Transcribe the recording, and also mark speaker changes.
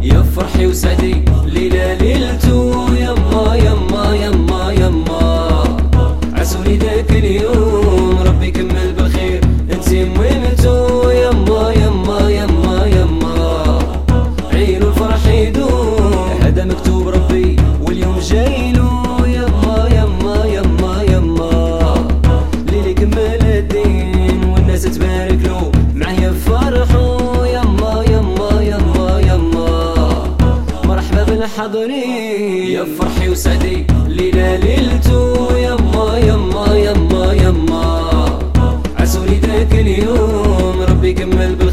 Speaker 1: يا فرحي وسعدي ليلة ليلتو يما يما يما يما عسولي ذاك اليوم ربي يكمل بالخير انتي مويمتو يما يما يما يما عينو الفرح يدوم هذا مكتوب ربي واليوم جايلو يما يما يما يما ليلي كمل الدين والناس تبارك له معايا فرحو يما يما يما يما مرحبا بالحاضرين يا فرحي وسعدي ليلة ليلتو يما يما يما يما عسولي ذاك اليوم ربي يكمل